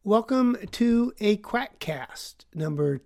Welcome to a Quackcast, number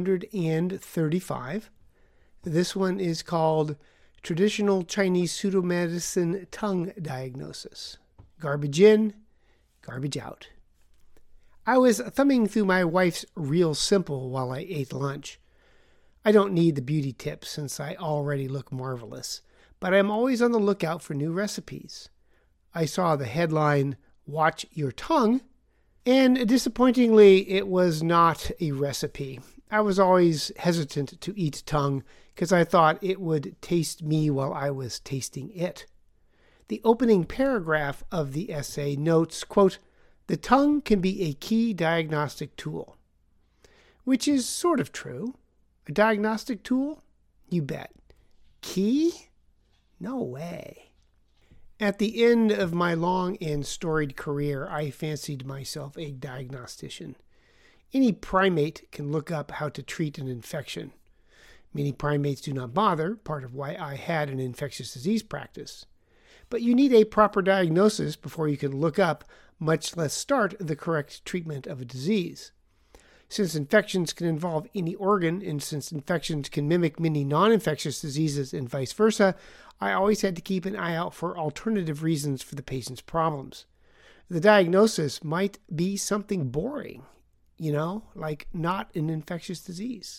235. This one is called Traditional Chinese Pseudomedicine Tongue Diagnosis. Garbage in, garbage out. I was thumbing through my wife's Real Simple while I ate lunch. I don't need the beauty tips since I already look marvelous, but I'm always on the lookout for new recipes. I saw the headline, Watch Your Tongue, and disappointingly, it was not a recipe. I was always hesitant to eat tongue because I thought it would taste me while I was tasting it. The opening paragraph of the essay notes, quote, "The tongue can be a key diagnostic tool," which is sort of true. A diagnostic tool? You bet. Key? No way. At the end of my long and storied career, I fancied myself a diagnostician. Any primate can look up how to treat an infection. Many primates do not bother, part of why I had an infectious disease practice. But you need a proper diagnosis before you can look up, much less start, the correct treatment of a disease. Since infections can involve any organ, and since infections can mimic many non-infectious diseases and vice versa, I always had to keep an eye out for alternative reasons for the patient's problems. The diagnosis might be something boring, like not an infectious disease.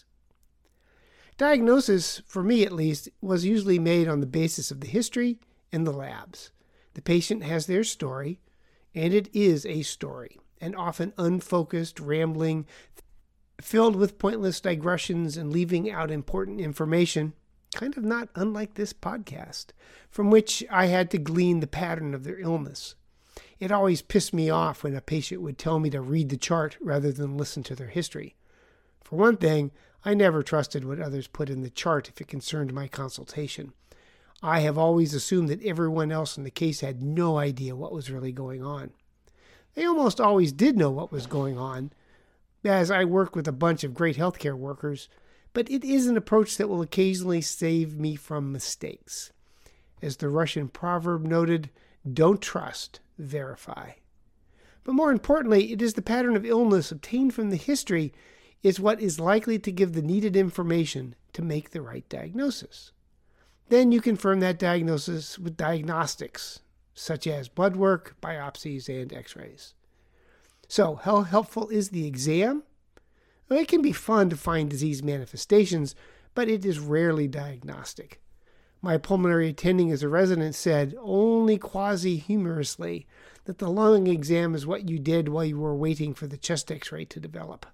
Diagnosis, for me at least, was usually made on the basis of the history and the labs. The patient has their story, and it is a story, and often unfocused, rambling, filled with pointless digressions and leaving out important information, kind of not unlike this podcast, from which I had to glean the pattern of their illness. It always pissed me off when a patient would tell me to read the chart rather than listen to their history. For one thing, I never trusted what others put in the chart if it concerned my consultation. I have always assumed that everyone else in the case had no idea what was really going on. They almost always did know what was going on, as I work with a bunch of great healthcare workers, but it is an approach that will occasionally save me from mistakes. As the Russian proverb noted, don't trust, verify. But more importantly, it is the pattern of illness obtained from the history is what is likely to give the needed information to make the right diagnosis. Then you confirm that diagnosis with diagnostics, such as blood work, biopsies, and x-rays. So, how helpful is the exam? Well, it can be fun to find disease manifestations, but it is rarely diagnostic. My pulmonary attending as a resident said, only quasi-humorously, that the lung exam is what you did while you were waiting for the chest x-ray to develop.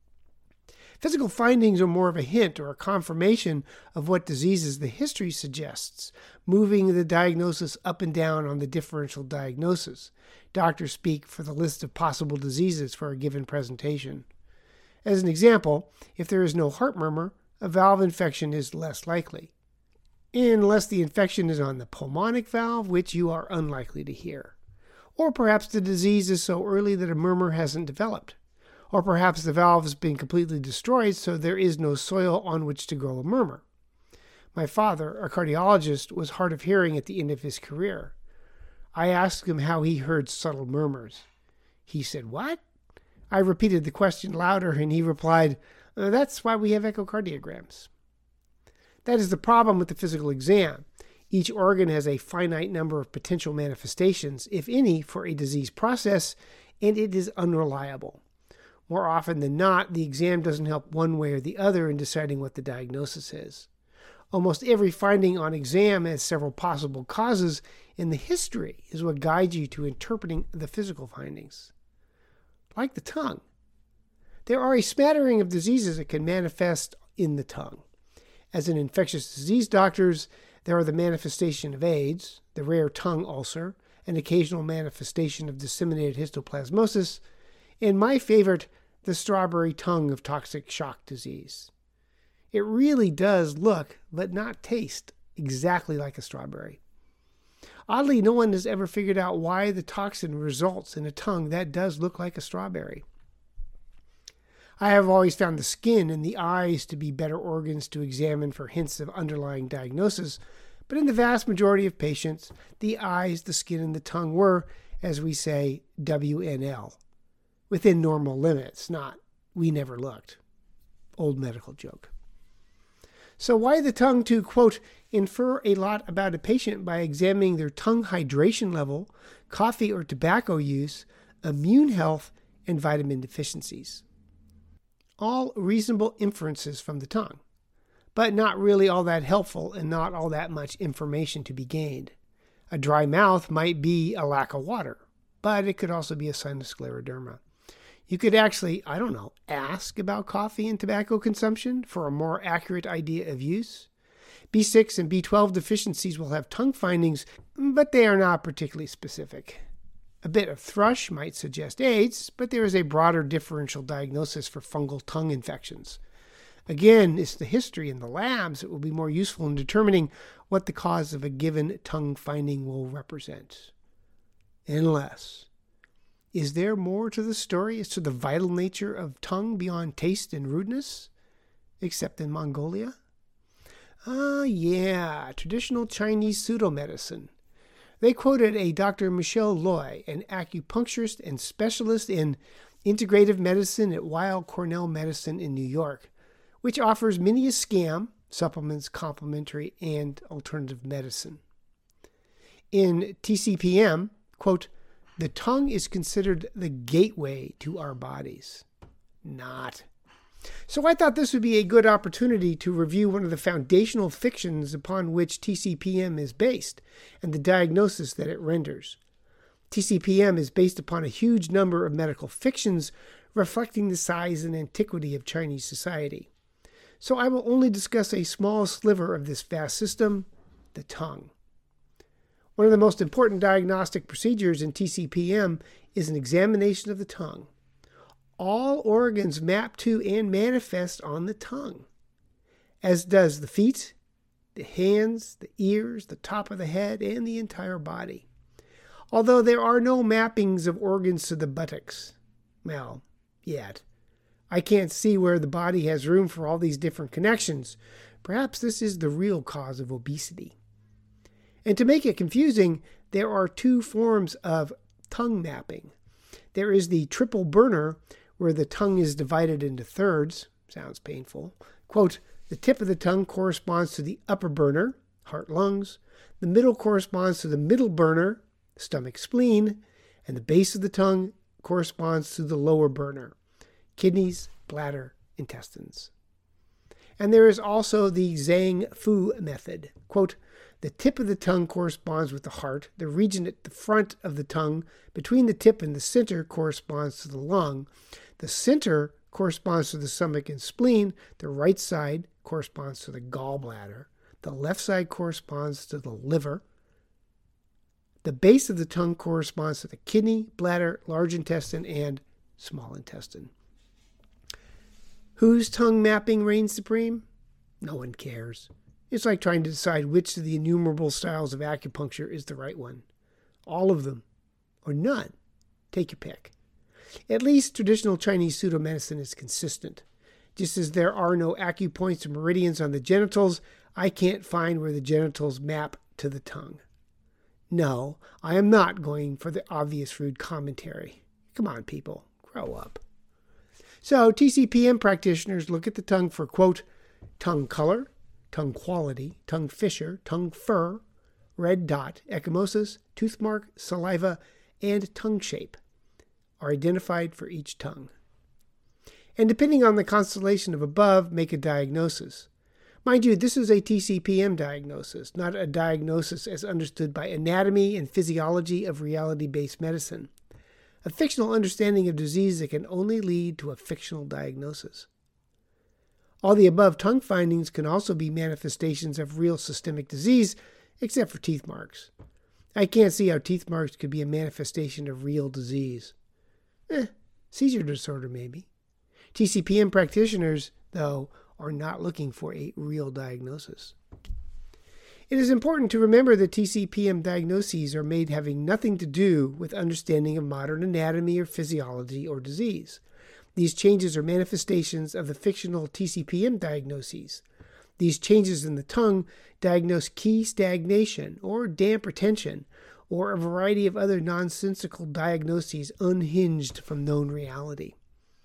Physical findings are more of a hint or a confirmation of what diseases the history suggests, moving the diagnosis up and down on the differential diagnosis. Doctors speak for the list of possible diseases for a given presentation. As an example, if there is no heart murmur, a valve infection is less likely, unless the infection is on the pulmonic valve, which you are unlikely to hear. Or perhaps the disease is so early that a murmur hasn't developed. Or perhaps the valve has been completely destroyed, so there is no soil on which to grow a murmur. My father, a cardiologist, was hard of hearing at the end of his career. I asked him how he heard subtle murmurs. He said, "What?" I repeated the question louder, and he replied, "That's why we have echocardiograms." That is the problem with the physical exam. Each organ has a finite number of potential manifestations, if any, for a disease process, and it is unreliable. More often than not, the exam doesn't help one way or the other in deciding what the diagnosis is. Almost every finding on exam has several possible causes, and the history is what guides you to interpreting the physical findings. Like the tongue. There are a smattering of diseases that can manifest in the tongue. As in infectious disease doctors, there are the manifestation of AIDS, the rare tongue ulcer, an occasional manifestation of disseminated histoplasmosis, and my favorite, the strawberry tongue of toxic shock disease. It really does look, but not taste, exactly like a strawberry. Oddly, no one has ever figured out why the toxin results in a tongue that does look like a strawberry. I have always found the skin and the eyes to be better organs to examine for hints of underlying diagnosis, but in the vast majority of patients, the eyes, the skin, and the tongue were, as we say, WNL, within normal limits, not we never looked. Old medical joke. So why the tongue to, quote, infer a lot about a patient by examining their tongue hydration level, coffee or tobacco use, immune health, and vitamin deficiencies? All reasonable inferences from the tongue, but not really all that helpful and not all that much information to be gained. A dry mouth might be a lack of water, but it could also be a sign of scleroderma. You could actually, ask about coffee and tobacco consumption for a more accurate idea of use. B6 and B12 deficiencies will have tongue findings, but they are not particularly specific. A bit of thrush might suggest AIDS, but there is a broader differential diagnosis for fungal tongue infections. Again, it's the history in the labs that will be more useful in determining what the cause of a given tongue finding will represent. Unless, is there more to the story as to the vital nature of tongue beyond taste and rudeness, except in Mongolia? Traditional Chinese pseudomedicine. They quoted a Dr. Michelle Loy, an acupuncturist and specialist in integrative medicine at Weill Cornell Medicine in New York, which offers many a scam, supplements, complementary, and alternative medicine. In TCPM, quote, the tongue is considered the gateway to our bodies. Not. So I thought this would be a good opportunity to review one of the foundational fictions upon which TCPM is based and the diagnosis that it renders. TCPM is based upon a huge number of medical fictions reflecting the size and antiquity of Chinese society. So I will only discuss a small sliver of this vast system, the tongue. One of the most important diagnostic procedures in TCPM is an examination of the tongue. All organs map to and manifest on the tongue, as does the feet, the hands, the ears, the top of the head, and the entire body. Although there are no mappings of organs to the buttocks. Well, yet. I can't see where the body has room for all these different connections. Perhaps this is the real cause of obesity. And to make it confusing, there are two forms of tongue mapping. There is the triple burner, where the tongue is divided into thirds. Sounds painful. Quote, the tip of the tongue corresponds to the upper burner, heart, lungs. The middle corresponds to the middle burner, stomach, spleen. And the base of the tongue corresponds to the lower burner, kidneys, bladder, intestines. And there is also the Zhang Fu method. Quote, the tip of the tongue corresponds with the heart. The region at the front of the tongue between the tip and the center corresponds to the lung. The center corresponds to the stomach and spleen. The right side corresponds to the gallbladder. The left side corresponds to the liver. The base of the tongue corresponds to the kidney, bladder, large intestine, and small intestine. Whose tongue mapping reigns supreme? No one cares. It's like trying to decide which of the innumerable styles of acupuncture is the right one. All of them, or none. Take your pick. At least traditional Chinese pseudomedicine is consistent. Just as there are no acupoints or meridians on the genitals, I can't find where the genitals map to the tongue. No, I am not going for the obvious rude commentary. Come on, people, grow up. So TCPM practitioners look at the tongue for, quote, tongue color, tongue quality, tongue fissure, tongue fur, red dot, ecchymosis, tooth mark, saliva, and tongue shape are identified for each tongue. And depending on the constellation of above, make a diagnosis. Mind you, this is a TCPM diagnosis, not a diagnosis as understood by anatomy and physiology of reality-based medicine. A fictional understanding of disease that can only lead to a fictional diagnosis. All the above tongue findings can also be manifestations of real systemic disease, except for teeth marks. I can't see how teeth marks could be a manifestation of real disease. Seizure disorder maybe. TCPM practitioners, though, are not looking for a real diagnosis. It is important to remember that TCPM diagnoses are made having nothing to do with understanding of modern anatomy or physiology or disease. These changes are manifestations of the fictional TCPM diagnoses. These changes in the tongue diagnose key stagnation or damp retention or a variety of other nonsensical diagnoses unhinged from known reality.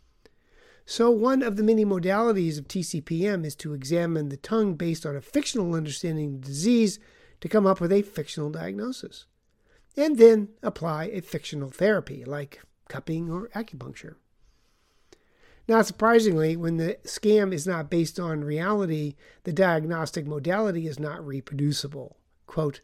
So one of the many modalities of TCPM is to examine the tongue based on a fictional understanding of disease to come up with a fictional diagnosis, and then apply a fictional therapy like cupping or acupuncture. Not surprisingly, when the scam is not based on reality, the diagnostic modality is not reproducible. Quote,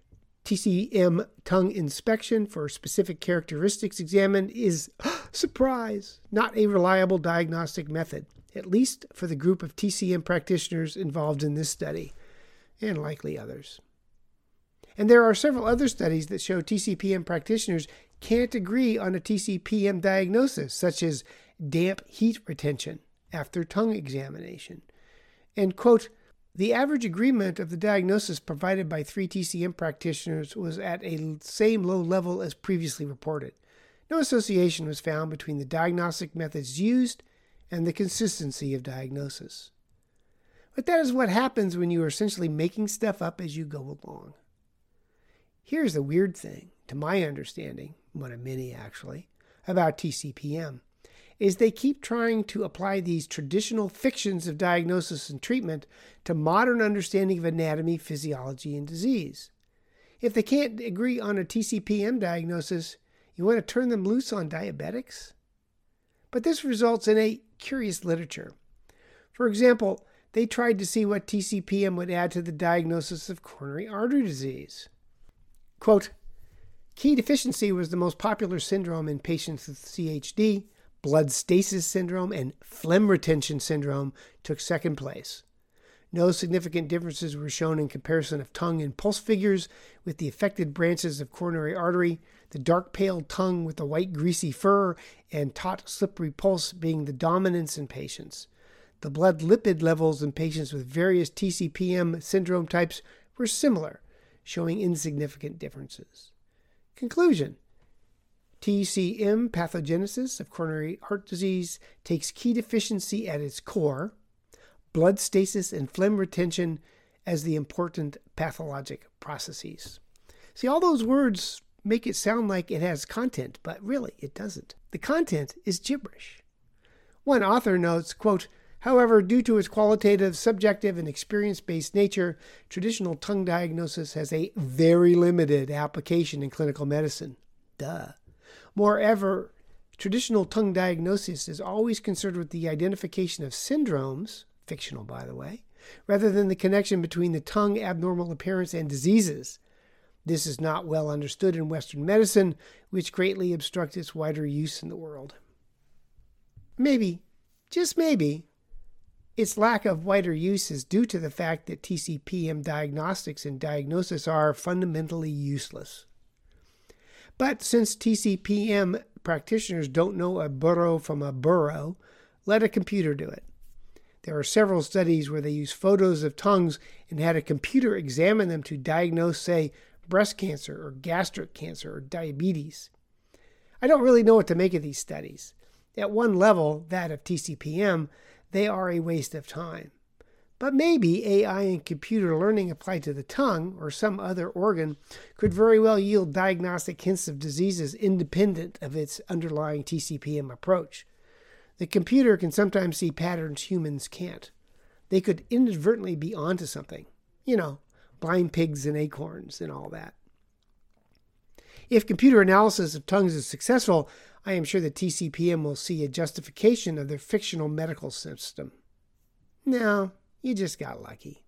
TCM tongue inspection for specific characteristics examined is, surprise, not a reliable diagnostic method, at least for the group of TCM practitioners involved in this study, and likely others. And there are several other studies that show TCPM practitioners can't agree on a TCPM diagnosis, such as damp heat retention after tongue examination. And, quote, the average agreement of the diagnosis provided by 3 TCM practitioners was at a same low level as previously reported. No association was found between the diagnostic methods used and the consistency of diagnosis. But that is what happens when you are essentially making stuff up as you go along. Here's the weird thing, to my understanding, one of many actually, about TCPM, is they keep trying to apply these traditional fictions of diagnosis and treatment to modern understanding of anatomy, physiology, and disease. If they can't agree on a TCPM diagnosis, you want to turn them loose on diabetics? But this results in a curious literature. For example, they tried to see what TCPM would add to the diagnosis of coronary artery disease. Quote, key deficiency was the most popular syndrome in patients with CHD. Blood stasis syndrome and phlegm retention syndrome took second place. No significant differences were shown in comparison of tongue and pulse figures, with the affected branches of coronary artery, the dark pale tongue with the white greasy fur, and taut slippery pulse being the dominance in patients. The blood lipid levels in patients with various TCPM syndrome types were similar, showing insignificant differences. Conclusion. TCM pathogenesis of coronary heart disease takes key deficiency at its core, blood stasis and phlegm retention as the important pathologic processes. See, all those words make it sound like it has content, but really it doesn't. The content is gibberish. One author notes, quote, however, due to its qualitative, subjective, and experience-based nature, traditional tongue diagnosis has a very limited application in clinical medicine. Duh. Moreover, traditional tongue diagnosis is always concerned with the identification of syndromes, fictional by the way, rather than the connection between the tongue abnormal appearance and diseases. This is not well understood in Western medicine, which greatly obstructs its wider use in the world. Maybe, just maybe, its lack of wider use is due to the fact that TCPM diagnostics and diagnosis are fundamentally useless. But since TCPM practitioners don't know a burro from a burrow, let a computer do it. There are several studies where they use photos of tongues and had a computer examine them to diagnose, say, breast cancer or gastric cancer or diabetes. I don't really know what to make of these studies. At one level, that of TCPM, they are a waste of time. But maybe AI and computer learning applied to the tongue or some other organ could very well yield diagnostic hints of diseases independent of its underlying TCPM approach. The computer can sometimes see patterns humans can't. They could inadvertently be onto something. Blind pigs and acorns and all that. If computer analysis of tongues is successful, I am sure that TCPM will see a justification of their fictional medical system. No. You just got lucky.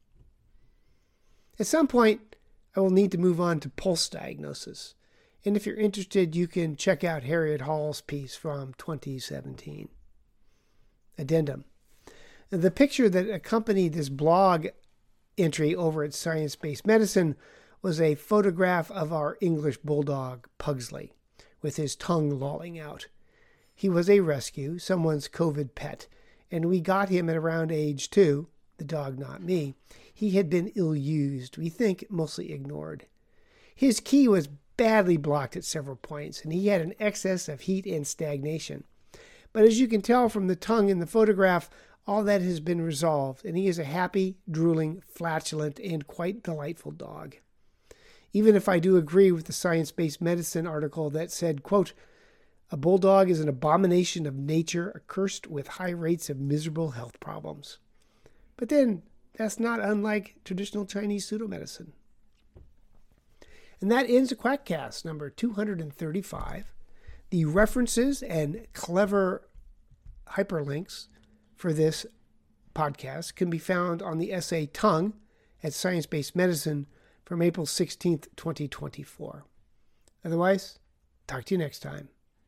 At some point, I will need to move on to pulse diagnosis. And if you're interested, you can check out Harriet Hall's piece from 2017. Addendum. The picture that accompanied this blog entry over at Science Based Medicine was a photograph of our English bulldog, Pugsley, with his tongue lolling out. He was a rescue, someone's COVID pet, and we got him at around age 2. The dog, not me. He had been ill-used, we think mostly ignored. His key was badly blocked at several points, and he had an excess of heat and stagnation. But as you can tell from the tongue in the photograph, all that has been resolved, and he is a happy, drooling, flatulent, and quite delightful dog. even if I do agree with the Science-Based Medicine article that said, quote, "A bulldog is an abomination of nature, accursed with high rates of miserable health problems." But then, that's not unlike traditional Chinese pseudomedicine. And that ends the Quackcast number 235. The references and clever hyperlinks for this podcast can be found on the essay Tongue at Science-Based Medicine from April 16th, 2024. Otherwise, talk to you next time.